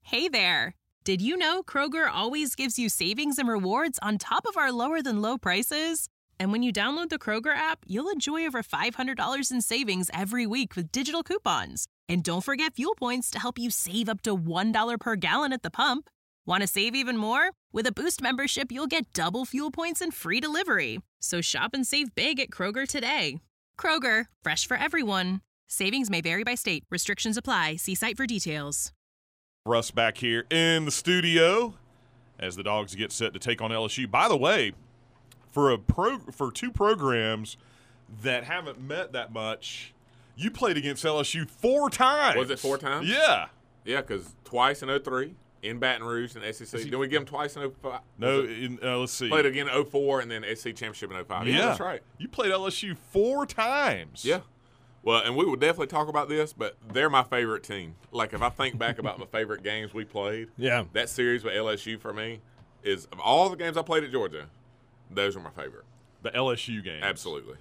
Hey there! Did you know Kroger always gives you savings and rewards on top of our lower-than-low prices? And when you download the Kroger app, you'll enjoy over $500 in savings every week with digital coupons. And don't forget fuel points to help you save up to $1 per gallon at the pump. Want to save even more? With a Boost membership, you'll get double fuel points and free delivery. So shop and save big at Kroger today. Kroger, fresh for everyone. Savings may vary by state. Restrictions apply. See site for details. Russ back here in the studio as the Dogs get set to take on LSU. By the way, for two programs that haven't met that much, you played against LSU 4 times. Was it 4 times? Yeah. Yeah, because twice in 03 in Baton Rouge and SEC. Did we give them twice in 05? No, let's see. Played again in 04 and then SEC Championship in 05. Yeah, that's right. You played LSU 4 times. Yeah. Well, and we will definitely talk about this, but they're my favorite team. Like, if I think back about my favorite games we played, that series with LSU for me is, of all the games I played at Georgia, those are my favorite. The LSU games. Absolutely.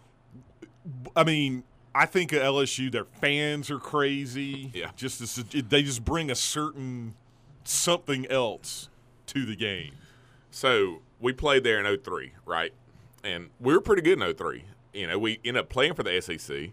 I mean, I think of LSU, their fans are crazy. Yeah. They just bring a certain something else to the game. So, we played there in 03, right? And we were pretty good in 03. We ended up playing for the SEC.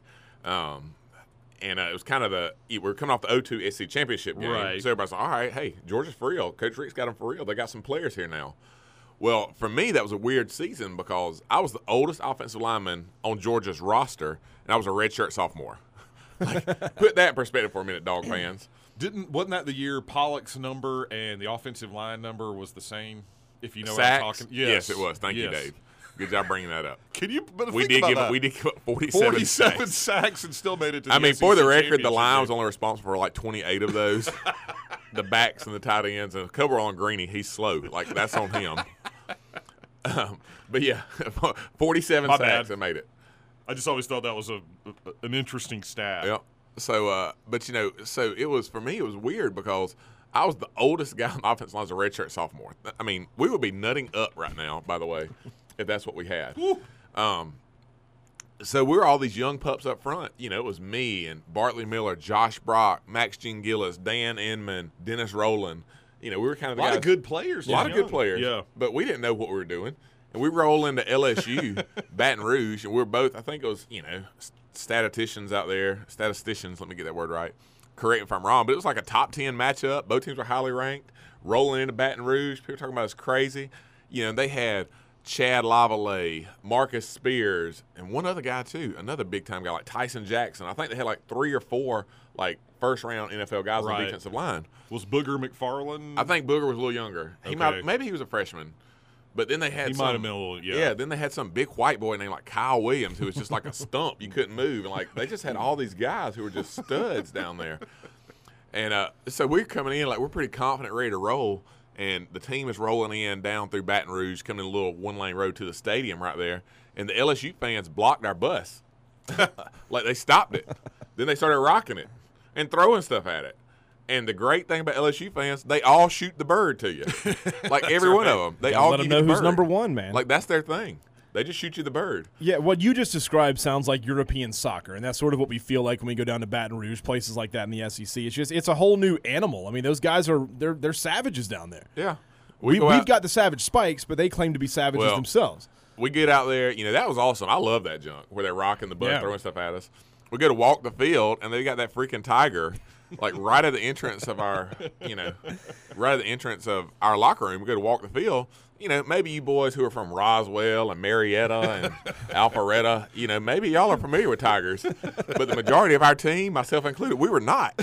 And it was kind of we were coming off the 02 SEC championship game. Right. So everybody's like, all right, hey, Georgia's for real. Coach Rick's got them for real. They got some players here now. Well, for me, that was a weird season because I was the oldest offensive lineman on Georgia's roster, and I was a redshirt sophomore. Put that in perspective for a minute, Dog fans. Wasn't that the year Pollock's number and the offensive line number was the same? If you know Sacks? what I'm talking. Yes, it was. Thank you, Dave. Good job bringing that up. Can you? But we did give up 47 sacks and still made it to the I mean, SEC for the record, the line game. was only responsible for like 28 of those. The backs and the tight ends, and a couple on Greeny. He's slow. Like, that's on him. But, yeah, 47 My sacks bad. and made it. I just always thought that was an interesting stat. Yep. So, so it was, for me, it was weird because I was the oldest guy on the offensive line as a redshirt sophomore. I mean, we would be nutting up right now, by the way, if that's what we had. So we were all these young pups up front. It was me and Bartley Miller, Josh Brock, Max Jean Gillis, Dan Inman, Dennis Rowland. We were kind of the A lot guys. of good players. A lot of good players. Yeah. But we didn't know what we were doing. And we roll into LSU, Baton Rouge, and we were both, I think it was, statisticians out there. Statisticians, let me get that word right. Correct me if I'm wrong, but it was like a top 10 matchup. Both teams were highly ranked. Rolling into Baton Rouge, people talking about it's crazy. They had Chad Lavallee, Marcus Spears, and one other guy too, another big-time guy like Tyson Jackson. I think they had like 3 or 4 like first-round NFL guys on the defensive line. Was Booger McFarland? I think Booger was a little younger. Maybe he was a freshman. But then they had might have been a little, then they had some big white boy named like Kyle Williams who was just like a stump. You couldn't move. And they just had all these guys who were just studs down there. And so we're coming in, we're pretty confident, ready to roll. And the team is rolling in down through Baton Rouge, coming in a little one-lane road to the stadium right there. And the LSU fans blocked our bus. They stopped it. Then they started rocking it and throwing stuff at it. And the great thing about LSU fans, they all shoot the bird to you. Every one of them. They all let give them know you the who's bird. number one, man. That's their thing. They just shoot you the bird. Yeah, what you just described sounds like European soccer, and that's sort of what we feel like when we go down to Baton Rouge, places like that in the SEC. It's a whole new animal. I mean, those guys they're savages down there. Yeah. We've got the savage spikes, but they claim to be savages themselves. We get out there, that was awesome. I love that junk where they're rocking the bus, throwing stuff at us. We go to walk the field, and they got that freaking tiger, right at the entrance of our, right at the entrance of our locker room. We go to walk the field. Maybe you boys who are from Roswell and Marietta and Alpharetta, maybe y'all are familiar with tigers. But the majority of our team, myself included, we were not.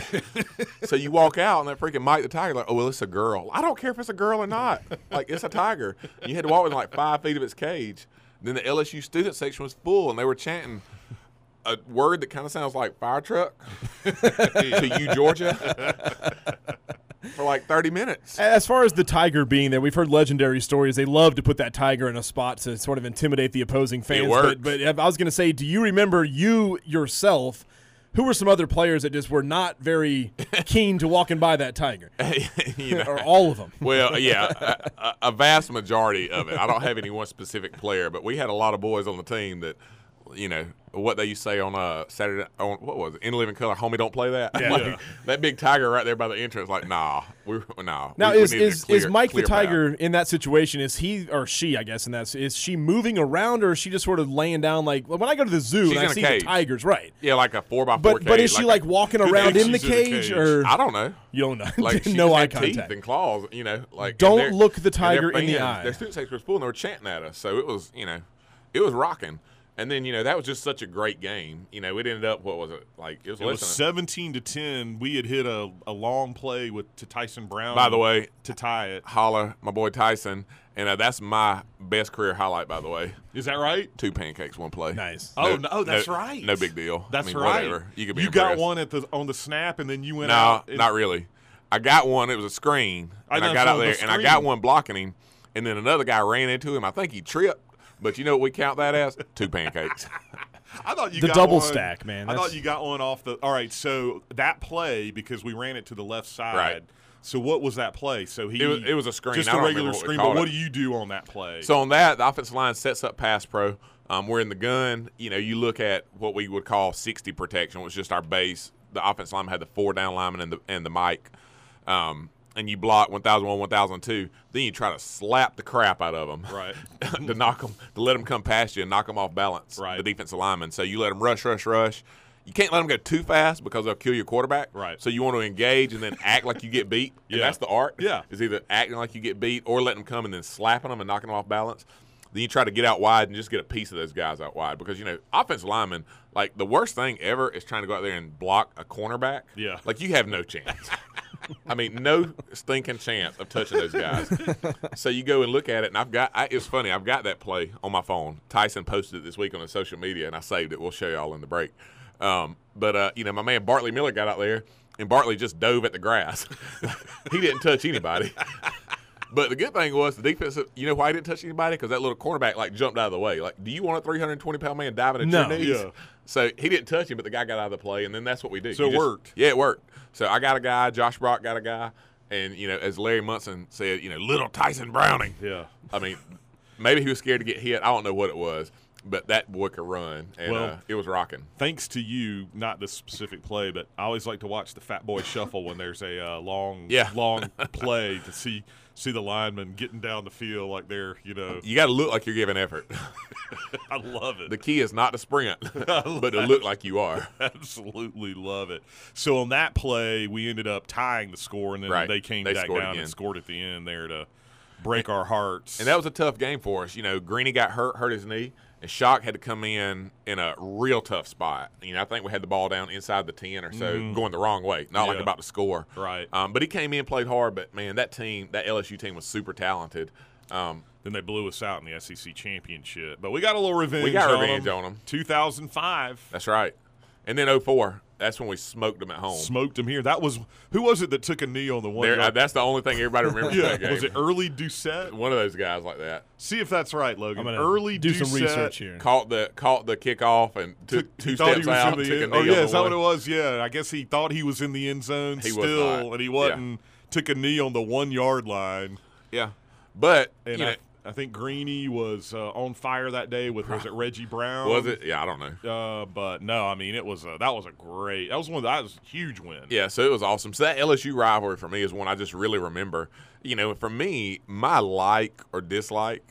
So you walk out, and that freaking Mike the Tiger, it's a girl. I don't care if it's a girl or not. It's a tiger. And you had to walk within 5 feet of its cage. Then the LSU student section was full, and they were chanting a word that kind of sounds like fire truck to you, Georgia, for 30 minutes. As far as the tiger being there, we've heard legendary stories. They love to put that tiger in a spot to sort of intimidate the opposing fans. It works. But I was going to say, do you remember you yourself? Who were some other players that just were not very keen to walking by that tiger? Or all of them? Well, yeah, a vast majority of it. I don't have any one specific player, but we had a lot of boys on the team that, what they used to say on Saturday on what was it? In Living Color, homie, don't play that. Yeah. Like, that big tiger right there by the entrance, like, nah. Now, we is needed a clear- Mike the clear Tiger in that situation? Is he or she? I guess is she moving around, or is she just sort of laying down? Like when I go to the zoo She's and in I a see cage. the tigers, right? Yeah, like a 4x4 But cage. is she like walking around in the she's in a cage, cage. or I don't know. you don't know? Like she no just eye had teeth contact. and claws, you know. Like Don't and look the and tiger in the fans, eye. Their student section was full, and they were chanting at us. So it was, it was rocking. And then, that was just such a great game. It ended up, what was it? Like, it was 17-10. We had hit a long play to Tyson Brown. By the way, to tie it. holla, my boy Tyson. And that's my best career highlight, by the way. Is that right? 2 pancakes, 1 play. Nice. Oh, that's right. No big deal. That's right. Whatever. You could be You got impressed. one on the snap, and then you went No, out. not really. I got one. It was a screen. And know, I got so out there, the and I screen. got one blocking him. And then another guy ran into him. I think he tripped. But you know what we count that as? 2 pancakes. I thought you The got double one, stack, man. I That's- thought you got one off the. All right, so that play, because we ran it to the left side. Right. So what was that play? So It was a screen. just I a don't regular remember what we screen. called But what it. do you do on that play? So on that, the offensive line sets up pass pro. We're in the gun. You look at what we would call 60 protection, which is just our base. The offensive lineman had the 4 down linemen and the mic. And you block 1001, 1002. Then you try to slap the crap out of them. Right. to knock them, to let them come past you and knock them off balance. Right. The defensive lineman. So you let them rush. You can't let them go too fast because they'll kill your quarterback. Right. So you want to engage and then act like you get beat. And Yeah. that's the art. Yeah. Is either acting like you get beat or letting them come and then slapping them and knocking them off balance. Then you try to get out wide and just get a piece of those guys out wide because, offensive linemen, like the worst thing ever is trying to go out there and block a cornerback. Yeah. Like you have no chance. I mean, no stinking chance of touching those guys. So you go and look at it, and it's funny, I've got that play on my phone. Tyson posted it this week on his social media, and I saved it. We'll show y'all in the break. But my man Bartley Miller got out there, and Bartley just dove at the grass. He didn't touch anybody. But the good thing was the defensive. You know why he didn't touch anybody? Because that little cornerback jumped out of the way. Like, do you want a 320-pound man diving at No. your knees? Yeah. So he didn't touch him, but the guy got out of the play, and then that's what we do. So it worked. Yeah, it worked. So I got a guy. Josh Brock got a guy, and as Larry Munson said, little Tyson Browning. Yeah. I mean, maybe he was scared to get hit. I don't know what it was, but that boy could run, and Well, it was rocking. Thanks to you, not this specific play, but I always like to watch the Fat Boy Shuffle when there's a long play to see the linemen getting down the field like they're, You got to look like you're giving effort. I love it. The key is not to sprint, but to look like you are. Absolutely love it. So on that play, we ended up tying the score, and then Right. they came They back scored down again. and scored at the end there to break our hearts. And that was a tough game for us. Greeny got hurt his knee, and Shock had to come in a real tough spot. I think we had the ball down inside the 10 or so, going the wrong way, not like Yeah. about to score. Right. But he came in, played hard, but, man, that LSU team was super talented. Then they blew us out in the SEC championship. But we got a little revenge. We got revenge on them. 2005. That's right. And then 2004, that's when we smoked them at home. Smoked them here. Who was it that took a knee on the 1 yard? That's the only thing everybody remembers from Yeah, that game. was it Early Doucette? One of those guys like that. See if that's right, Logan. I'm gonna Early do Doucette some research here. Caught the kickoff and took two thought steps he was out, in took the a knee Oh, yeah, on is the that one. what it was? Yeah, I guess he thought he was in the end zone He was still, not. and he wasn't. Took a knee on the 1 yard line. Yeah. But, And I think Greeny was on fire that day with, was it Reggie Brown? was it? Yeah, I don't know. But no, I mean, that was that was a huge win. Yeah, so it was awesome. So that LSU rivalry for me is one I just really remember. For me, my like or dislike,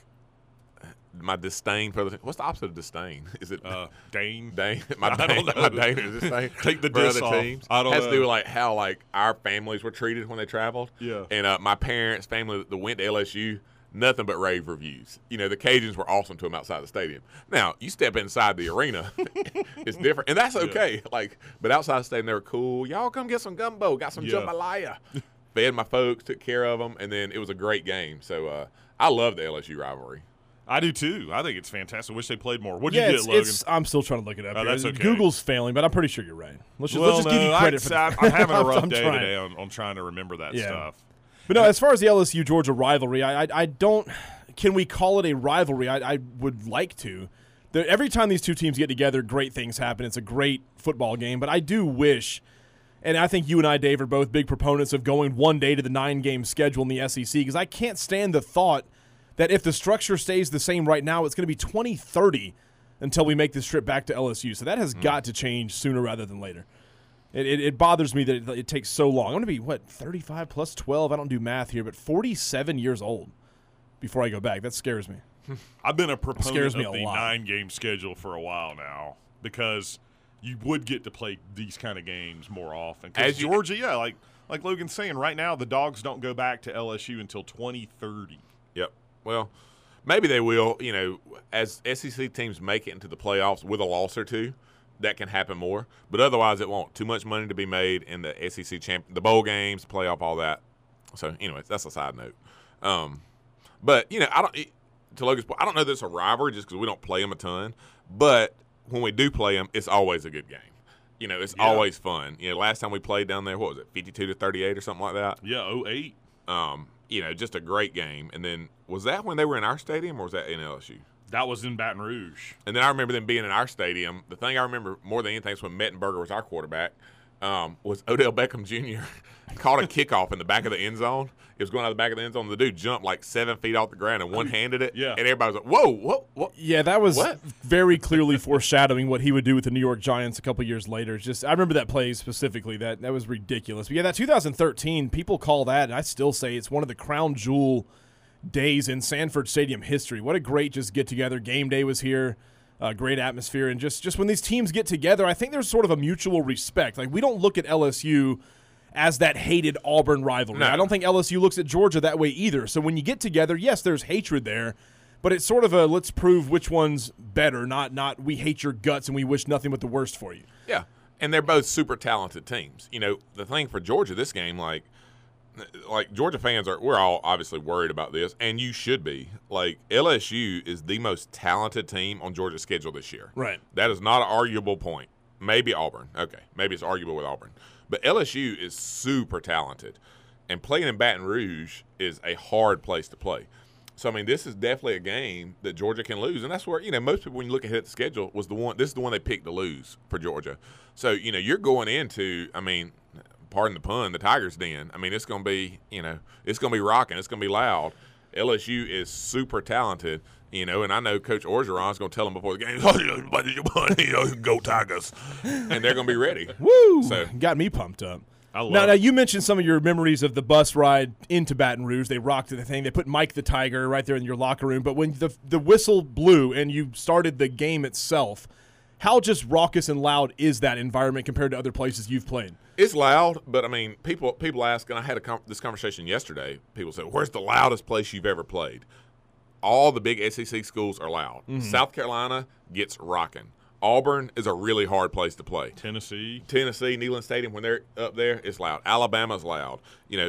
my disdain for what's the opposite of disdain? Is it Dane? Dane? I don't know. My Dane is disdain. Take the for diss other off. teams. I don't has know. to do with how our families were treated when they traveled. Yeah. And my parents' family that went to LSU, nothing but rave reviews. The Cajuns were awesome to them outside the stadium. Now, you step inside the arena, it's different. And that's okay. But outside the stadium, they were cool. Y'all come get some gumbo. Got some jambalaya. Fed my folks, took care of them, and then it was a great game. So I love the LSU rivalry. I do too. I think it's fantastic. Wish they played more. What'd Yeah, you get, Logan? I'm still trying to look it up. Oh, here. that's okay. Google's failing, but I'm pretty sure you're right. Let's just give you credit for that. I'm having a rough I'm day trying. today on trying to remember that Yeah. stuff. But no, as far as the LSU Georgia rivalry, I don't. Can we call it a rivalry? I would like to. Every time these two teams get together, great things happen. It's a great football game. But I do wish, and I think you and I, Dave, are both big proponents of going one day to the 9-game schedule in the SEC because I can't stand the thought that if the structure stays the same right now, it's going to be 2030 until we make this trip back to LSU. So that has got to change sooner rather than later. It bothers me that it takes so long. I'm going to be, 35 plus 12? I don't do math here, but 47 years old before I go back. That scares me. I've been a proponent of the lot. 9-game schedule for a while now because you would get to play these kind of games more often. Because Georgia, like Logan's saying, right now the Dogs don't go back to LSU until 2030. Yep. Well, maybe they will. As SEC teams make it into the playoffs with a loss or two, that can happen more. But otherwise, it won't. Too much money to be made in the SEC the bowl games, playoff, all that. So, anyways, that's a side note. But I don't. To Logan's point, I don't know that it's a rivalry just because we don't play them a ton. But when we do play them, it's always a good game. It's always fun. Last time we played down there, what was it, 52-38 or something like that? Yeah, 08. Just a great game. And then was that when they were in our stadium or was that in LSU? That was in Baton Rouge. And then I remember them being in our stadium. The thing I remember more than anything is when Mettenberger was our quarterback, was Odell Beckham Jr. caught a kickoff in the back of the end zone. It was going out of the back of the end zone. The dude jumped like 7 feet off the ground and one-handed it. Yeah. And everybody was like, whoa, what? Yeah, that was what? Very clearly foreshadowing what he would do with the New York Giants a couple years later. I remember that play specifically. That was ridiculous. But yeah, that 2013, people call that, and I still say it's one of the crown jewel days in Sanford Stadium history. What a great just get-together. Game day was here. Great atmosphere. And just when these teams get together, I think there's sort of a mutual respect. Like, we don't look at LSU as that hated Auburn rivalry. No. I don't think LSU looks at Georgia that way either. So when you get together, yes, there's hatred there, but it's sort of a let's prove which one's better, not we hate your guts and we wish nothing but the worst for you. Yeah, and they're both super talented teams. The thing for Georgia this game, like Georgia fans we're all obviously worried about this, and you should be. Like, LSU is the most talented team on Georgia's schedule this year. Right. That is not an arguable point. Maybe Auburn. Okay, maybe it's arguable with Auburn. But LSU is super talented, and playing in Baton Rouge is a hard place to play. So, I mean, this is definitely a game that Georgia can lose, and that's where, most people, when you look ahead at the schedule, this is the one they picked to lose for Georgia. So, you're going into, pardon the pun, the Tigers' den. It's going to be, it's going to be rocking. It's going to be loud. LSU is super talented, and I know Coach Orgeron's going to tell them before the game, go Tigers, and they're going to be ready. Woo! So, got me pumped up. I love Now, you mentioned some of your memories of the bus ride into Baton Rouge. They rocked the thing. They put Mike the Tiger right there in your locker room. But when the whistle blew and you started the game itself, how just raucous and loud is that environment compared to other places you've played? It's loud, but people ask, and I had this conversation yesterday. People said, "Where's the loudest place you've ever played?" All the big SEC schools are loud. Mm-hmm. South Carolina gets rocking. Auburn is a really hard place to play. Tennessee, Neyland Stadium, when they're up there, it's loud. Alabama's loud.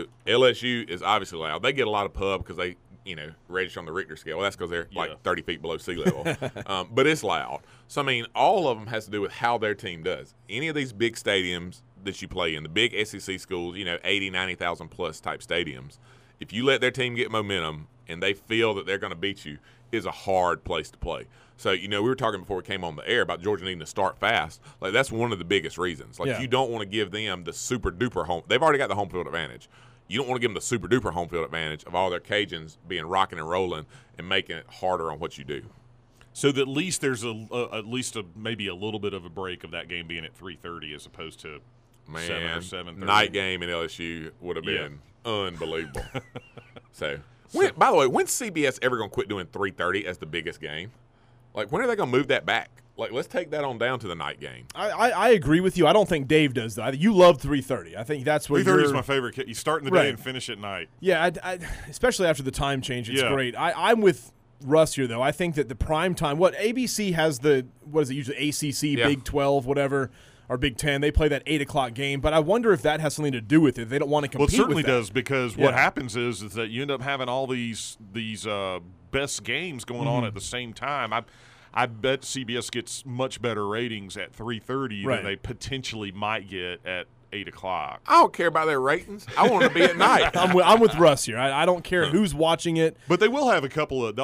LSU is obviously loud. They get a lot of pub because they, register on the Richter scale. Well, that's because they're like 30 feet below sea level. But it's loud. So, all of them has to do with how their team does. Any of these big stadiums that you play in, the big SEC schools, 80, 90,000 plus type stadiums, if you let their team get momentum and they feel that they're going to beat you, is a hard place to play. So, we were talking before we came on the air about Georgia needing to start fast. Like, that's one of the biggest reasons. Like, you don't want to give them the super-duper home – they've already got the home field advantage. You don't want to give them the super-duper home field advantage of all their Cajuns being rocking and rolling and making it harder on what you do. So that at least there's maybe a little bit of a break of that game being at 3:30 as opposed to 7 or 7:30. Night game in LSU would have been unbelievable. By the way, when's CBS ever going to quit doing 3:30 as the biggest game? Like, when are they going to move that back? Like, let's take that on down to the night game. I agree with you. I don't think Dave does that. You love 3:30. I think that's what 3:30 is my favorite. You start in the day and finish at night. Yeah, I especially after the time change, it's great. I'm with Russ here, though. I think that the prime time, ABC has usually ACC, Big 12, whatever, or Big 10. They play that 8 o'clock game, but I wonder if that has something to do with it. They don't want to compete with that. Well, it certainly does, because what happens is that you end up having all these best games going on at the same time. I bet CBS gets much better ratings at 3:30 than they potentially might get at 8 o'clock. I don't care about their ratings. I want to be at night. I'm with Russ here. I don't care who's watching it. But they will have a couple of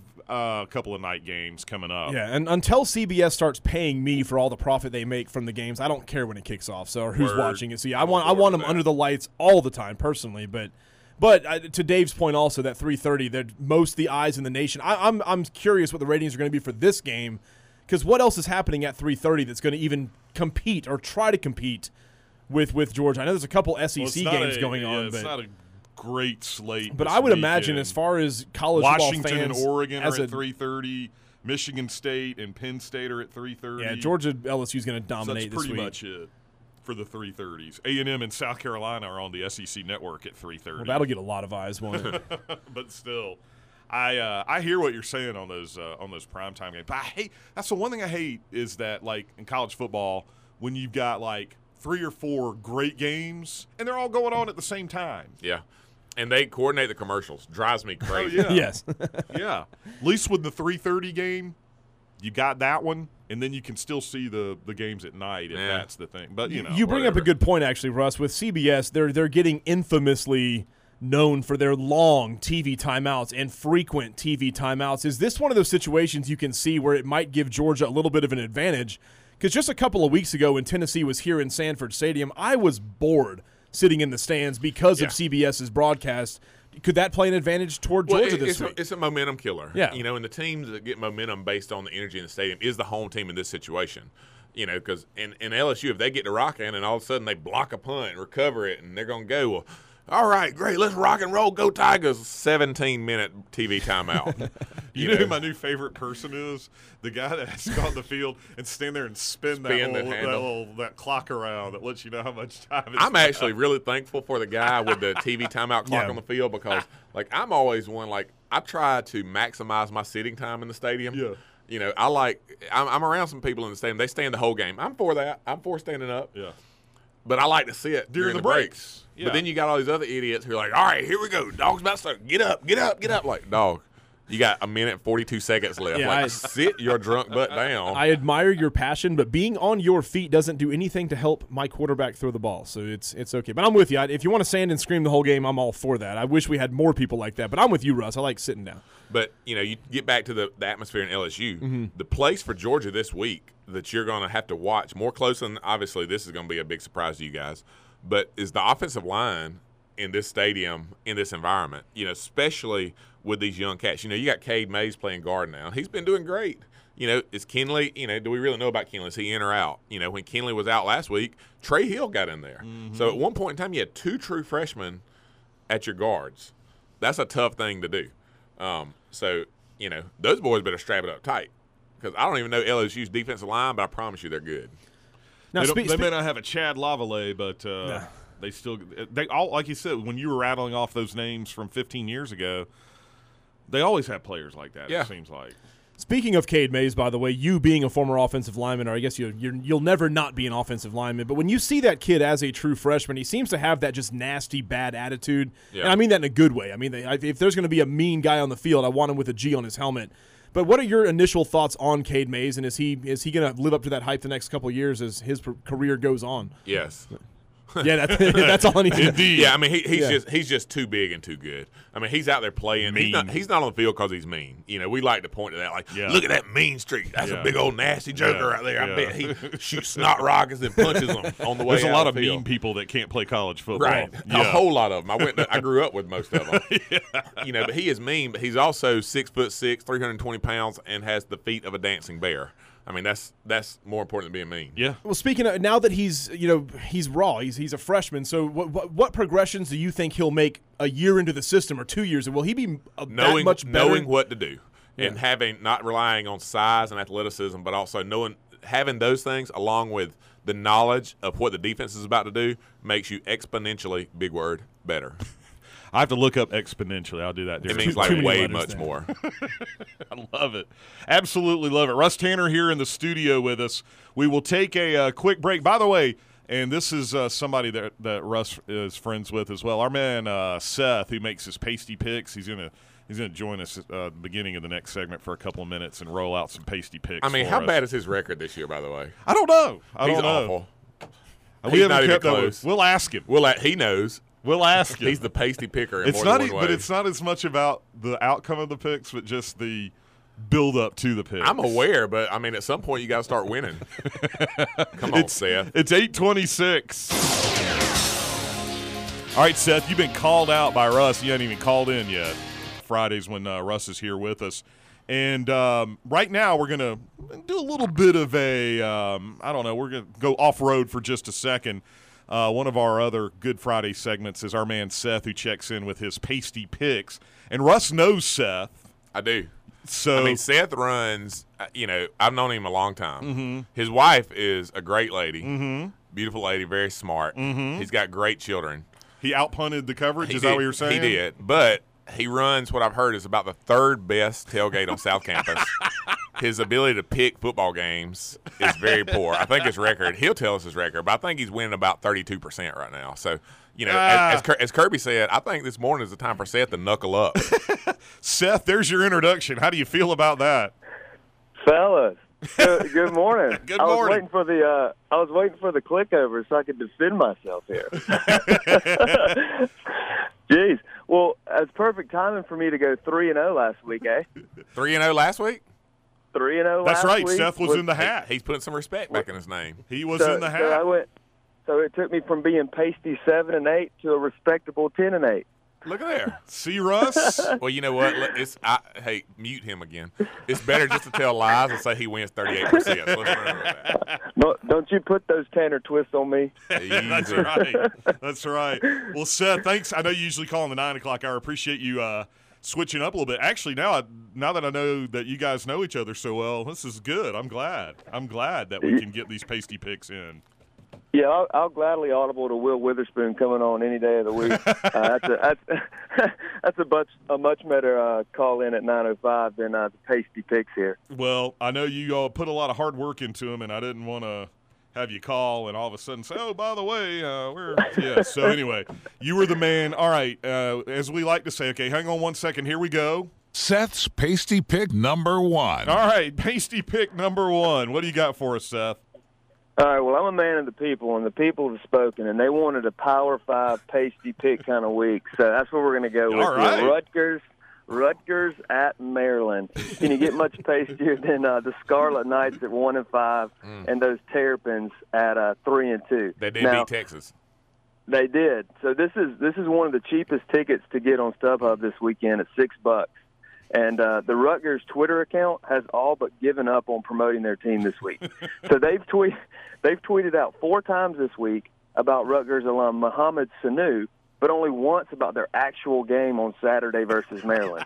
night games coming up. Yeah, and until CBS starts paying me for all the profit they make from the games, I don't care when it kicks off. So, or who's watching it. So, yeah, I want them under the lights all the time, personally. But to Dave's point also, that 3:30, that most of the eyes in the nation. I'm curious what the ratings are going to be for this game, Because what else is happening at 3:30 that's going to even compete or try to compete with Georgia? I know there's a couple SEC games going on, it's but not a great slate. But this I would weekend. imagine, as far as college Washington football fans, and Oregon are as at 3:30. Michigan State and Penn State are at 3:30. Yeah, Georgia LSU is going to dominate so that's this pretty week. much it for the 3:30s. A&M and South Carolina are on the SEC network at 3:30. Well, that'll get a lot of eyes, won't it? But still, I hear what you're saying on those primetime games. But I hate that's the one thing I hate is that, like, in college football, when you've got like 3 or 4 great games and they're all going on at the same time. Yeah. And they coordinate the commercials. Drives me crazy. Oh, yeah. Yes. Yeah. At least with the 3:30 game, you got that one, and then you can still see the games at night if that's the thing. But, you know. You bring up a good point, actually, Russ. With CBS, they're getting infamously known for their long TV timeouts and frequent TV timeouts. Is this one of those situations you can see where it might give Georgia a little bit of an advantage? Because just a couple of weeks ago when Tennessee was here in Sanford Stadium, I was bored sitting in the stands because of CBS's broadcast. Could that play an advantage toward Georgia this week? It's a momentum killer. Yeah. You know, and the teams that get momentum based on the energy in the stadium is the home team in this situation. You know, because in LSU, if they get to rocking and all of a sudden they block a punt and recover it and they're going to go, well, all right, great, let's rock and roll, go Tigers. 17-minute TV timeout. You know who my new favorite person is? The guy that has to go on the field and stand there and spin that clock around that lets you know how much time it's I'm actually really thankful for the guy with the TV timeout clock on the field because, like, I'm always one, like, I try to maximize my sitting time in the stadium. Yeah. You know, I'm around some people in the stadium. They stand the whole game. I'm for that. I'm for standing up. Yeah. But I like to sit During the breaks. breaks. Yeah. But then you got all these other idiots who are like, all right, here we go. Dog's about to start. Get up, get up, get up. Like, dog, you got a minute and 42 seconds left. Yeah, sit your drunk butt down. I admire your passion, but being on your feet doesn't do anything to help my quarterback throw the ball. So it's okay. But I'm with you. If you want to stand and scream the whole game, I'm all for that. I wish we had more people like that. But I'm with you, Russ. I like sitting down. But, you know, you get back to the atmosphere in LSU. The place for Georgia this week that you're going to have to watch more closely, and obviously this is going to be a big surprise to you guys, but is the offensive line in this stadium, in this environment, you know, especially with these young cats. You know, you got Cade Mays playing guard now. He's been doing great. You know, is Kenley, you know, do we really know about Kenley? Is he in or out? You know, when Kenley was out last week, Trey Hill got in there. So at one point in time, you had 2 true freshmen at your guards. That's a tough thing to do. So, you know, those boys better strap it up tight because I don't even know LSU's defensive line, but I promise you they're good. Now, They may not have a Chad Lavallee, but they all, like you said, when you were rattling off those names from 15 years ago, they always have players like that, it seems like. Speaking of Cade Mays, by the way, you being a former offensive lineman, or I guess you'll never not be an offensive lineman, but when you see that kid as a true freshman, he seems to have that just nasty, bad attitude. Yeah. And I mean that in a good way. I mean, if there's going to be a mean guy on the field, I want him with a G on his helmet. But what are your initial thoughts on Cade Mays, and is he going to live up to that hype the next couple of years as his career goes on? Yes. Yeah, that's all I need. Indeed. Yeah, I mean he's just too big and too good. I mean he's out there playing. He's not on the field because he's mean. You know, we like to point to that. Like, look at that mean streak. That's a big old nasty joker right there. I bet he shoots snot rockets and punches them on the way. There's a lot of field. mean people that can't play college football. Right, a whole lot of them. I grew up with most of them. You know, but he is mean. But he's also 6'6", 320 pounds, and has the feet of a dancing bear. I mean, that's more important than being mean. Yeah. Well, speaking of, now that he's raw, he's a freshman. So what progressions do you think he'll make a year into the system or 2 years? Will he be that much better? Knowing what to do and not relying on size and athleticism, but also having those things along with the knowledge of what the defense is about to do makes you exponentially, big word, better. I have to look up exponentially. I'll do that. It means like way much more. I love it. Absolutely love it. Russ Tanner here in the studio with us. We will take a quick break. By the way, and this is somebody that Russ is friends with as well. Our man Seth, who makes his pasty picks, he's gonna join us at the beginning of the next segment for a couple of minutes and roll out some pasty picks. I mean, how bad is his record this year, by the way? I don't know. He's awful. We He's not haven't even kept close. that. We'll ask him. He knows. We'll ask him. He's the pasty picker. But it's not as much about the outcome of the picks, but just the build up to the picks. I'm aware, but I mean, at some point you got to start winning. Come on, Seth. It's 8:26. All right, Seth, you've been called out by Russ. You haven't even called in yet. Fridays when Russ is here with us. And right now we're going to do a little bit of a, I don't know, we're going to go off-road for just a second. One of our other Good Friday segments is our man Seth, who checks in with his pasty picks. And Russ knows Seth. I do. So I mean, Seth runs, I've known him a long time. Mm-hmm. His wife is a great lady, Mm-hmm. beautiful lady, very smart. Mm-hmm. He's got great children. He outpunted the coverage, is that what you're saying? He did, but he runs what I've heard is about the third best tailgate on South Campus. His ability to pick football games is very poor. I think his record, he'll tell us his record, but I think he's winning about 32% right now. So, as Kirby said, I think this morning is the time for Seth to knuckle up. Seth, there's your introduction. How do you feel about that? Fellas, good morning. Good I was morning. waiting for the click over so I could defend myself here. Jeez. Well, it's perfect timing for me to go 3-0 last week, eh? 3-0 last week? 3-0 That's last right. week. Seth was in the hat. He's putting some respect back in his name. He was in the hat. So it took me from being pasty 7-8 to a respectable 10-8. Look at there. See, Russ? Well, you know what? Hey, mute him again. It's better just to tell lies and say he wins 38%. So let's remember that. No, don't you put those Tanner twists on me. That's right. That's right. Well, Seth, thanks. I know you usually call in the 9 o'clock hour. I appreciate you switching up a little bit. Actually, now that I know that you guys know each other so well, this is good. I'm glad that we can get these pasty picks in. Yeah, I'll gladly audible to Will Witherspoon coming on any day of the week. That's a much better call in at 9:05 than the pasty picks here. Well, I know you all put a lot of hard work into them, and I didn't want to have you call and all of a sudden say, "Oh, by the way, So anyway, you were the man. All right, as we like to say, okay, hang on 1 second. Here we go. Seth's pasty pick number 1. All right, pasty pick number 1. What do you got for us, Seth? All right, well, I'm a man of the people, and the people have spoken, and they wanted a Power 5 pasty pick kind of week, so that's what we're going to go with. All right. Rutgers at Maryland. Can you get much pastier than the Scarlet Knights at 1-5 and those Terrapins at 3-2? They did beat Texas. They did. So this is one of the cheapest tickets to get on StubHub this weekend at $6. And the Rutgers Twitter account has all but given up on promoting their team this week. So they've tweeted out 4 times this week about Rutgers alum Mohamed Sanu, but only once about their actual game on Saturday versus Maryland.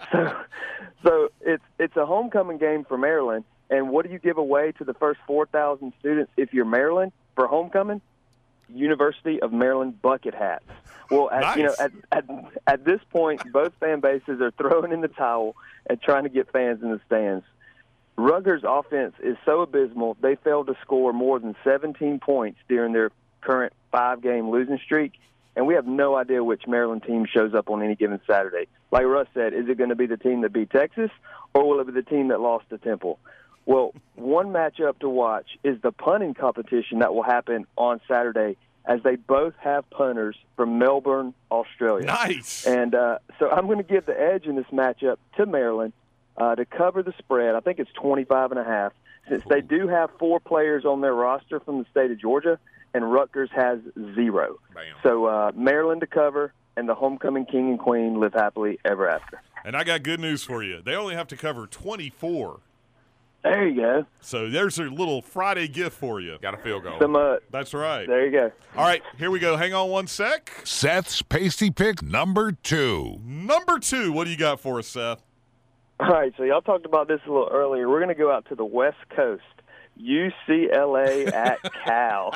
So it's a homecoming game for Maryland. And what do you give away to the first 4,000 students if you're Maryland for homecoming? University of Maryland bucket hats. Well, Nice. At this point, both fan bases are throwing in the towel and trying to get fans in the stands. Rutgers' offense is so abysmal, they failed to score more than 17 points during their current 5-game losing streak, and we have no idea which Maryland team shows up on any given Saturday. Like Russ said, is it going to be the team that beat Texas, or will it be the team that lost to Temple? Well, one matchup to watch is the punting competition that will happen on Saturday, as they both have punters from Melbourne, Australia. Nice. And so I'm going to give the edge in this matchup to Maryland to cover the spread. I think it's 25.5, since they do have 4 players on their roster from the state of Georgia, and Rutgers has 0. Bam. So Maryland to cover, and the homecoming king and queen live happily ever after. And I got good news for you. They only have to cover 24. There you go. So there's a little Friday gift for you. Got a field goal. That's right. There you go. All right, here we go. Hang on 1 sec. Seth's pasty pick number 2. Number 2, what do you got for us, Seth? All right, so y'all talked about this a little earlier. We're going to go out to the West Coast. UCLA at Cal.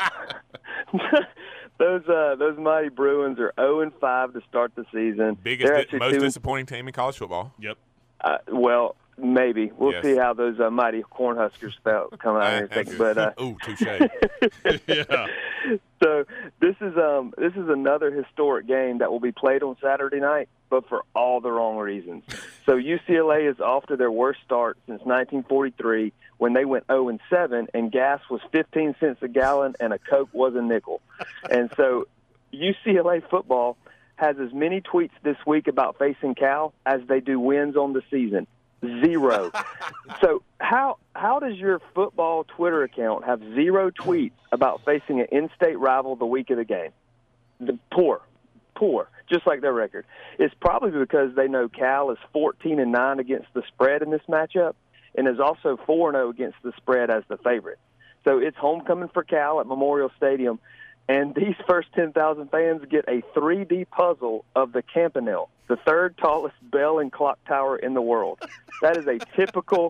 Those mighty Bruins are 0-5 to start the season. Most disappointing team in college football. Yep. Well, maybe we'll Yes. see how those mighty Cornhuskers come out in a second. But touche. Yeah. so this is another historic game that will be played on Saturday night, but for all the wrong reasons. So UCLA is off to their worst start since 1943, when they went 0-7, and gas was 15 cents a gallon and a Coke was a nickel. And so UCLA football has as many tweets this week about facing Cal as they do wins on the season. 0. So how does your football Twitter account have 0 tweets about facing an in-state rival the week of the game? Poor. just like their record. It's probably because they know Cal is 14-9 against the spread in this matchup and is also 4-0 against the spread as the favorite. So it's homecoming for Cal at Memorial Stadium, and these first 10,000 fans get a 3D puzzle of the Campanile, the third tallest bell and clock tower in the world. That is a typical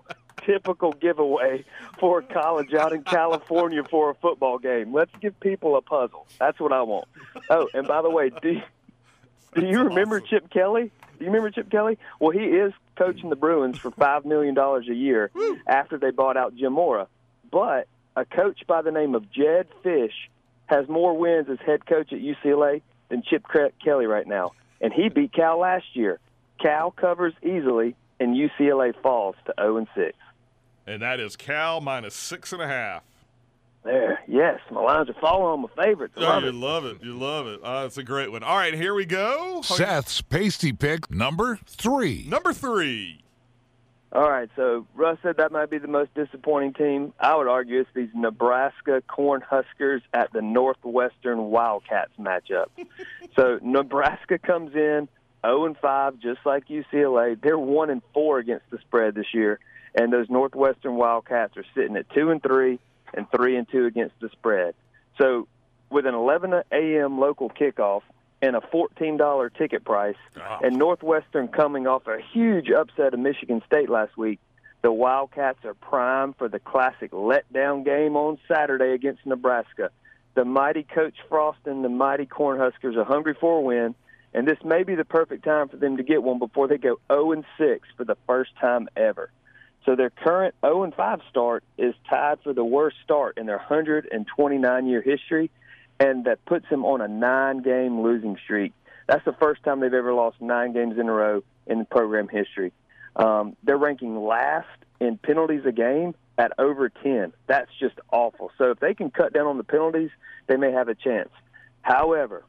giveaway for college out in California for a football game. Let's give people a puzzle. That's what I want. Oh, and by the way, do you remember awesome. Chip Kelly? Do you remember Chip Kelly? Well, he is coaching the Bruins for $5 million a year after they bought out Jim Mora. But a coach by the name of Jed Fish has more wins as head coach at UCLA than Chip Kelly right now. And he beat Cal last year. Cal covers easily, and UCLA falls to 0-6. And that is Cal minus 6.5. There, yes. My lines are falling on my favorites. Love it. You love it. It's a great one. All right, here we go. Seth's pasty pick number 3. Number 3. All right, so Russ said that might be the most disappointing team. I would argue it's these Nebraska Cornhuskers at the Northwestern Wildcats matchup. So Nebraska comes in 0-5, just like UCLA. They're 1-4 against the spread this year, and those Northwestern Wildcats are sitting at 2-3 and 3-2 against the spread. So with an 11 a.m. local kickoff and a $14 ticket price, and Northwestern coming off a huge upset of Michigan State last week, the Wildcats are primed for the classic letdown game on Saturday against Nebraska. The mighty Coach Frost and the mighty Cornhuskers are hungry for a win, and this may be the perfect time for them to get one before they go 0-6 for the first time ever. So their current 0-5 start is tied for the worst start in their 129-year history, and that puts them on a 9-game losing streak. That's the first time they've ever lost 9 games in a row in program history. They're ranking last in penalties a game at over 10. That's just awful. So if they can cut down on the penalties, they may have a chance. However,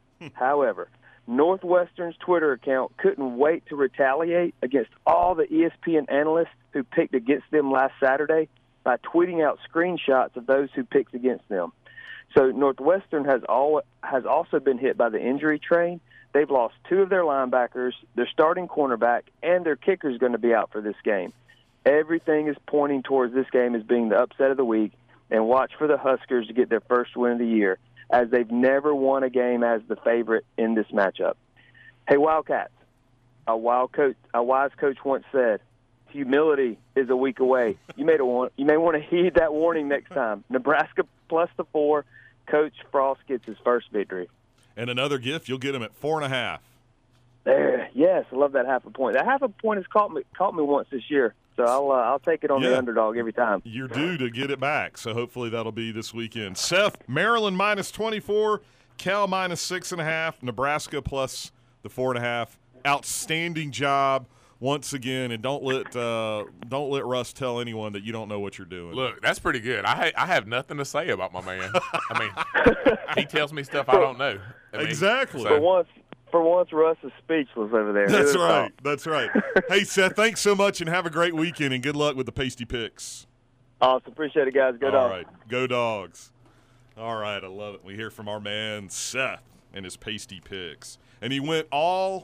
Northwestern's Twitter account couldn't wait to retaliate against all the ESPN analysts who picked against them last Saturday by tweeting out screenshots of those who picked against them. So Northwestern has also been hit by the injury train. They've lost 2 of their linebackers, their starting cornerback, and their kicker is going to be out for this game. Everything is pointing towards this game as being the upset of the week, and watch for the Huskers to get their first win of the year, as they've never won a game as the favorite in this matchup. Hey, Wildcats, a wise coach once said, humility is a week away. You may want to heed that warning next time. Nebraska plus the 4. Coach Frost gets his first victory. And another gift, you'll get him at 4.5. There, yes, I love that half a point. That half a point has caught me once this year, so I'll take it on the underdog every time. You're due to get it back, so hopefully that'll be this weekend. Seth, Maryland minus 24, Cal minus 6.5, Nebraska plus the 4.5. Outstanding job once again, and don't let Russ tell anyone that you don't know what you're doing. Look, that's pretty good. I have nothing to say about my man. I mean, he tells me stuff I don't know. Exactly. For once, Russ is speechless over there. That's right. That's right. Hey, Seth, thanks so much, and have a great weekend, and good luck with the pasty picks. Awesome. Appreciate it, guys. Go Dogs. All right. Go Dogs. All right. I love it. We hear from our man Seth and his pasty picks. And he went all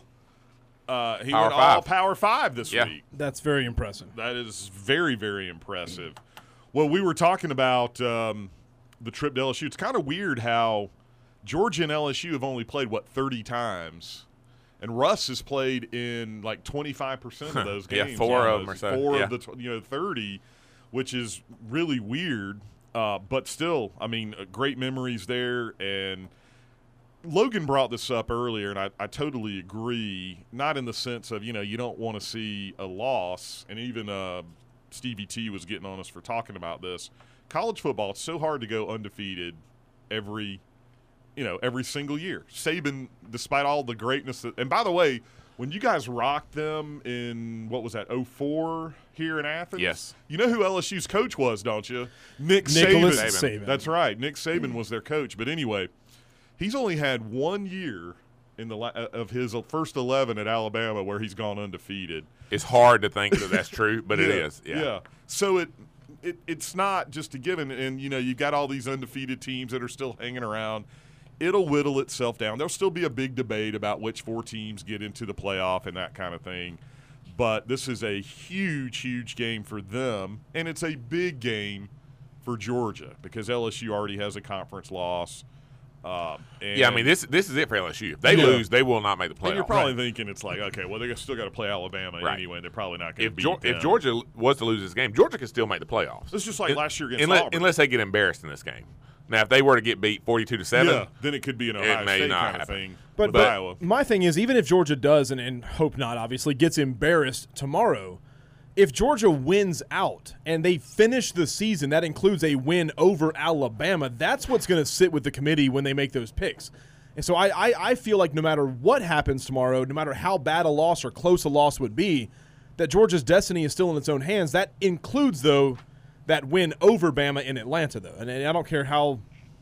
Power 5 this week. That's very impressive. That is very, very impressive. Well, we were talking about the trip to LSU. It's kind of weird how Georgia and LSU have only played, 30 times. And Russ has played in like 25% of those games. Yeah, 4 of them or so. 4 of the 30, which is really weird. But still, I mean, great memories there. And Logan brought this up earlier, and I totally agree. Not in the sense of, you don't want to see a loss. And even Stevie T was getting on us for talking about this. College football, it's so hard to go undefeated every single year. Saban, despite all the greatness and by the way, when you guys rocked them in, 04 here in Athens? Yes. You know who LSU's coach was, don't you? Nicholas Saban. That's right. Nick Saban was their coach. But anyway, he's only had 1 year in of his first 11 at Alabama where he's gone undefeated. It's hard to think that that's true, but it is. Yeah. So it's not just a given. And, you've got all these undefeated teams that are still hanging around. it'll whittle itself down. There'll still be a big debate about which 4 teams get into the playoff and that kind of thing. But this is a huge, huge game for them, and it's a big game for Georgia because LSU already has a conference loss. Yeah, I mean, this is it for LSU. If they lose, they will not make the playoff. And you're probably thinking it's like, okay, well, they still got to play Alabama anyway. They're probably not going to beat them. If Georgia was to lose this game, Georgia could still make the playoffs. It's just like last year against Auburn. Unless they get embarrassed in this game. Now, if they were to get beat 42-7, then it could be an Ohio State kind of thing. But Iowa. My thing is, even if Georgia does, and hope not, obviously, gets embarrassed tomorrow, if Georgia wins out and they finish the season, that includes a win over Alabama, that's what's going to sit with the committee when they make those picks. And so I feel like no matter what happens tomorrow, no matter how bad a loss or close a loss would be, that Georgia's destiny is still in its own hands. That includes, though, that win over Bama in Atlanta, though. And I don't care how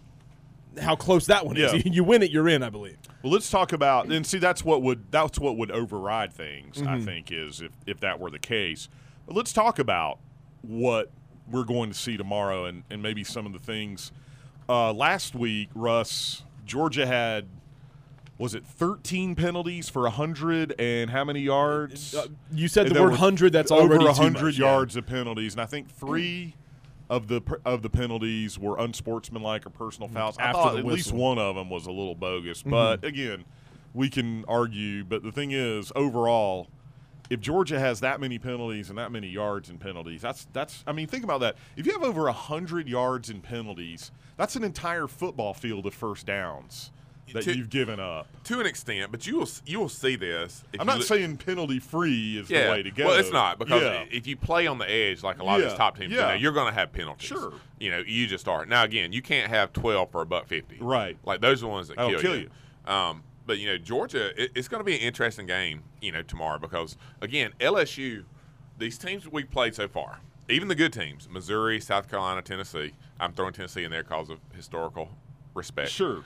close that one is. You win it, you're in, I believe. Well, let's talk about and see that's what would override things. I think is if that were the case. But let's talk about what we're going to see tomorrow and maybe some of the things. Last week, Russ, Georgia had, was it 13 penalties for 100 and how many yards? You said the word 100. That's already over 100 too much, yards of penalties, and I think 3 of the penalties were unsportsmanlike or personal fouls. I thought at least one of them was a little bogus. But again, we can argue. But the thing is, overall, if Georgia has that many penalties and that many yards in penalties, that's. I mean, think about that. If you have over 100 yards in penalties, that's an entire football field of first downs that you've given up. To an extent, but you will see this. I'm not saying penalty free is the way to go. Well, it's not because if you play on the edge like a lot of these top teams, you're going to have penalties. Sure, you just are. Now again, you can't have 12 for $1.50. Right, like those are the ones that kill you. But Georgia, it's going to be an interesting game, tomorrow because again, LSU, these teams we've played so far, even the good teams, Missouri, South Carolina, Tennessee. I'm throwing Tennessee in there because of historical respect. Sure.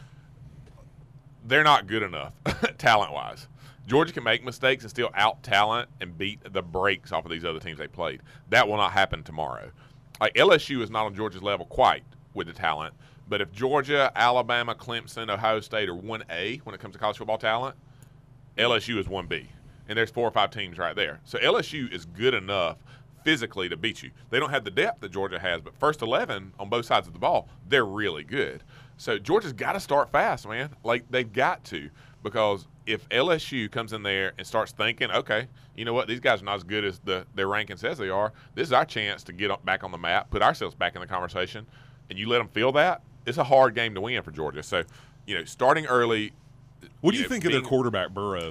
They're not good enough talent-wise. Georgia can make mistakes and still out-talent and beat the brakes off of these other teams they played. That will not happen tomorrow. Like LSU is not on Georgia's level quite with the talent, but if Georgia, Alabama, Clemson, Ohio State are 1A when it comes to college football talent, LSU is 1B. And there's 4 or 5 teams right there. So LSU is good enough physically to beat you. They don't have the depth that Georgia has, but first 11 on both sides of the ball, they're really good. So Georgia's got to start fast, man. Like, they've got to, because if LSU comes in there and starts thinking, okay, you know what, these guys are not as good as their ranking says they are, this is our chance to get back on the map, put ourselves back in the conversation, and you let them feel that, it's a hard game to win for Georgia. So, starting early. What do you think of their quarterback, Burrow?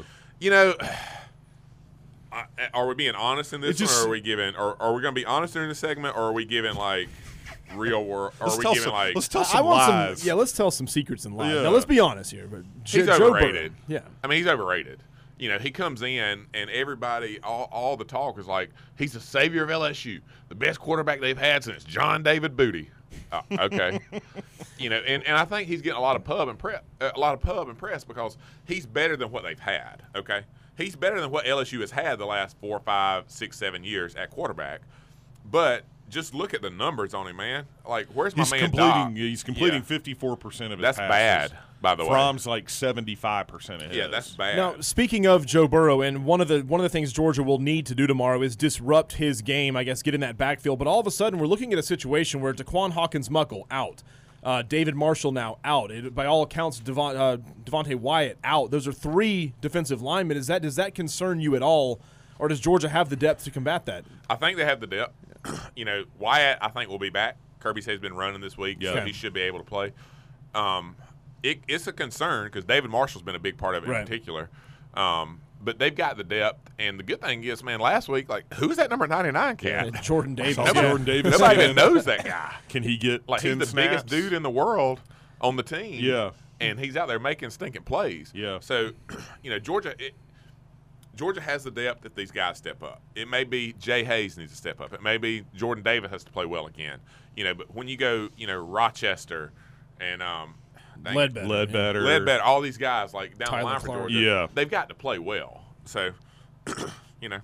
Are we being honest in this one, or are we giving, or are we going to be honest during the segment, or are we giving, like, real world, or are we giving, like. Let's tell some lies. Let's tell some secrets and lies. Now, let's be honest here. But he's overrated. Yeah. I mean, he's overrated. He comes in, and everybody, all the talk is like, he's the savior of LSU, the best quarterback they've had since John David Booty. Okay. And I think he's getting a lot of pub and press because he's better than what they've had, okay? He's better than what LSU has had the last 4, 5, 6, 7 years at quarterback. But just look at the numbers on him, man. Like, where's my man Doc? He's completing 54% of his passes. That's bad, by the way. Fromm's like 75% of his. Yeah, that's bad. Now, speaking of Joe Burrow, and one of the things Georgia will need to do tomorrow is disrupt his game, I guess, get in that backfield. But all of a sudden, we're looking at a situation where DeQuan Hawkins-Muckle out. David Marshall now out. By all accounts, Devontae Wyatt out. Those are 3 defensive linemen. Does that concern you at all, or does Georgia have the depth to combat that? I think they have the depth. Wyatt, I think, will be back. Kirby says he's been running this week, so he should be able to play. It's a concern because David Marshall's been a big part of it in particular. But they've got the depth, and the good thing is, man, last week, like, who's that number 99 cat? Yeah, Jordan Davis. Nobody even knows that guy. Can he get 10 he's the snaps? biggest dude in the world on the team. Yeah. And he's out there making stinking plays. Yeah. So, Georgia has the depth if these guys step up. It may be Jay Hayes needs to step up. It may be Jordan Davis has to play well again. But when you go, Rochester and Ledbetter, all these guys like down Tyler the line for Clark. Georgia, they've got to play well. So,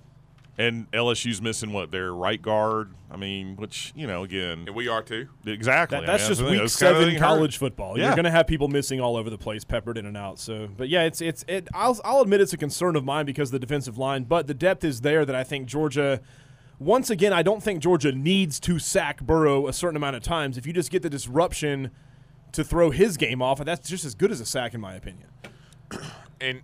And LSU's missing their right guard. I mean, which, again. And we are too. Exactly. That's just week 7 college football. Yeah. You're going to have people missing all over the place, peppered in and out. So, but yeah, I'll admit it's a concern of mine because of the defensive line, but the depth is there that I think Georgia. Once again, I don't think Georgia needs to sack Burrow a certain amount of times. If you just get the disruption to throw his game off, that's just as good as a sack, in my opinion. And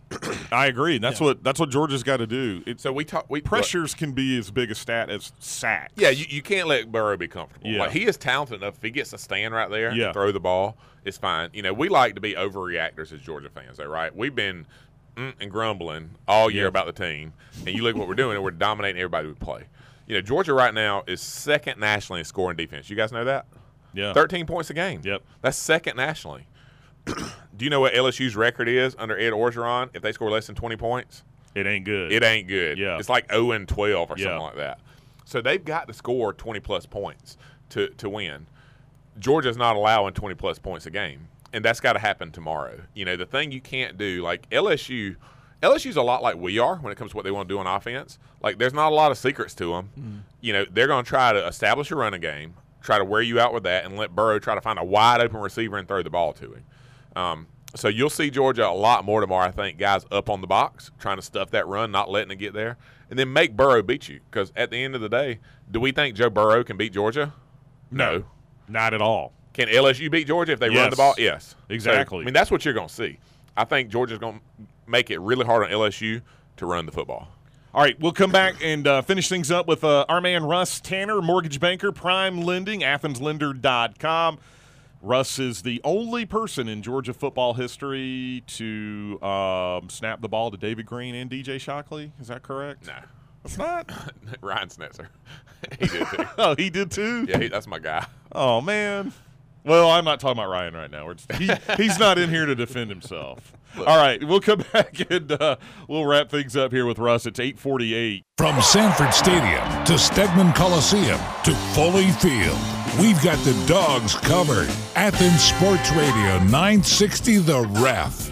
I agree. That's what Georgia's got to do. Pressures can be as big a stat as sacks. Yeah, you can't let Burrow be comfortable. Yeah. Like, he is talented enough. If he gets to stand right there and throw the ball, it's fine. We like to be overreactors as Georgia fans, though, right? We've been and grumbling all year about the team, and you look at what we're doing, and we're dominating everybody we play. Georgia right now is second nationally in scoring defense. You guys know that? Yeah. 13 points a game. Yep. That's second nationally. Do you know what LSU's record is under Ed Orgeron if they score less than 20 points? It ain't good. It ain't good. Yeah. It's like 0-12 or something like that. So they've got to score 20-plus points to win. Georgia's not allowing 20-plus points a game, and that's got to happen tomorrow. The thing you can't do, like LSU's a lot like we are when it comes to what they want to do on offense. Like, there's not a lot of secrets to them. They're going to try to establish a running game, try to wear you out with that, and let Burrow try to find a wide-open receiver and throw the ball to him. So you'll see Georgia a lot more tomorrow, I think, guys up on the box, trying to stuff that run, not letting it get there, and then make Burrow beat you. Because at the end of the day, do we think Joe Burrow can beat Georgia? No. Not at all. Can LSU beat Georgia if they run the ball? Yes. Exactly. So, that's what you're going to see. I think Georgia's going to make it really hard on LSU to run the football. All right, we'll come back and finish things up with our man Russ Tanner, mortgage banker, Prime Lending, AthensLender.com. Russ is the only person in Georgia football history to snap the ball to David Green and DJ Shockley. Is that correct? No. It's not? Ryan Snetzer. He did too. Oh, he did too? Yeah, that's my guy. Oh, man. Well, I'm not talking about Ryan right now. He's not in here to defend himself. All right, we'll come back and we'll wrap things up here with Russ. It's 8:48. From Sanford Stadium to Stegman Coliseum to Foley Field, we've got the Dogs covered. Athens Sports Radio 960 The Ref.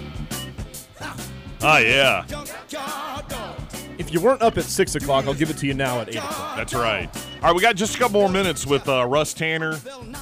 Oh, yeah. If you weren't up at 6 o'clock, I'll give it to you now at 8 o'clock. That's right. All right, we got just a couple more minutes with Russ Tanner,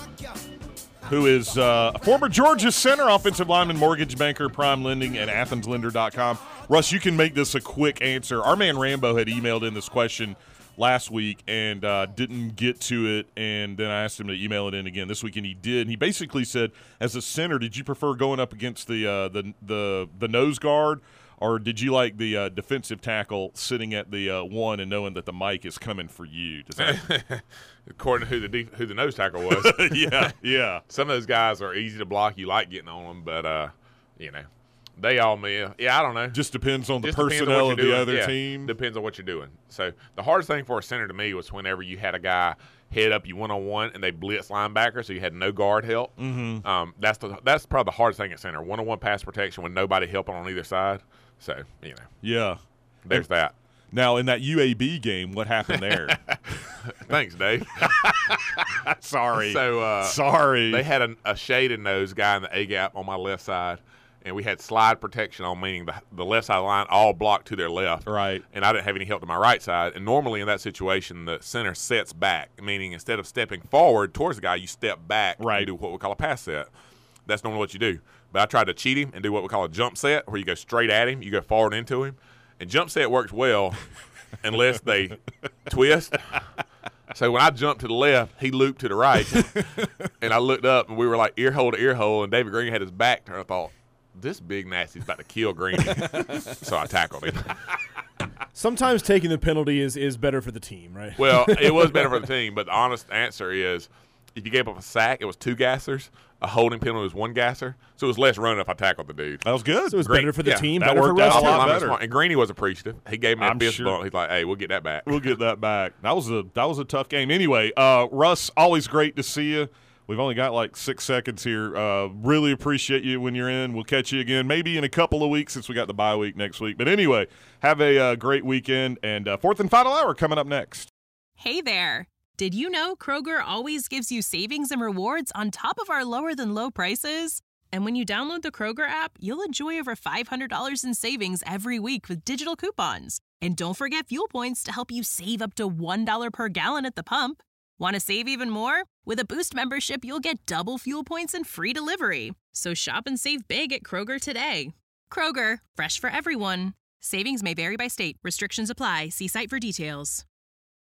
who is a former Georgia center, offensive lineman, mortgage banker, Prime Lending, and AthensLender.com. Russ, you can make this a quick answer. Our man Rambo had emailed in this question last week and didn't get to it, and then I asked him to email it in again this week, and he did. And he basically said, as a center, did you prefer going up against the nose guard, or did you like the defensive tackle sitting at the one and knowing that the mic is coming for you? Does that According to who the nose tackle was. Yeah. Some of those guys are easy to block. You like getting on them, but they all miss. Yeah, I don't know. Just depends on the personnel of the other team. Depends on what you're doing. So the hardest thing for a center to me was whenever you had a guy head up you one-on-one and they blitz linebacker, so you had no guard help. Mm-hmm. That's probably the hardest thing at center. One-on-one pass protection with nobody helping on either side. So, Yeah. There's that. Now, in that UAB game, what happened there? Thanks, Dave. Sorry. So, sorry. They had a shaded nose guy in the A-gap on my left side, and we had slide protection on, meaning the left side of the line all blocked to their left. Right. And I didn't have any help to my right side. And normally in that situation, the center sets back, meaning instead of stepping forward towards the guy, you step back and do what we call a pass set. That's normally what you do. But I tried to cheat him and do what we call a jump set, where you go straight at him, you go forward into him. And jump set works well unless they twist. So when I jumped to the left, he looped to the right. And I looked up, and we were like ear hole to ear hole, and David Green had his back turned. I thought, this big nasty's about to kill Greeny. So I tackled him. Sometimes taking the penalty is better for the team, right? Well, it was better for the team, but the honest answer is if you gave up a sack, it was 2 gassers. A holding penalty was 1 gasser. So it was less running if I tackled the dude. That was good. So it was better for the team. That better worked for out Russ a lot too. better. Smart. And Greeny was appreciative. He gave me a fist sure. bump. He's like, hey, we'll get that back. We'll get that back. That was a tough game. Anyway, Russ, always great to see you. We've only got like 6 seconds here. Really appreciate you when you're in. We'll catch you again maybe in a couple of weeks since we got the bye week next week. But anyway, have a great weekend. And fourth and final hour coming up next. Hey there. Did you know Kroger always gives you savings and rewards on top of our lower-than-low prices? And when you download the Kroger app, you'll enjoy over $500 in savings every week with digital coupons. And don't forget fuel points to help you save up to $1 per gallon at the pump. Want to save even more? With a Boost membership, you'll get double fuel points and free delivery. So shop and save big at Kroger today. Kroger, fresh for everyone. Savings may vary by state. Restrictions apply. See site for details.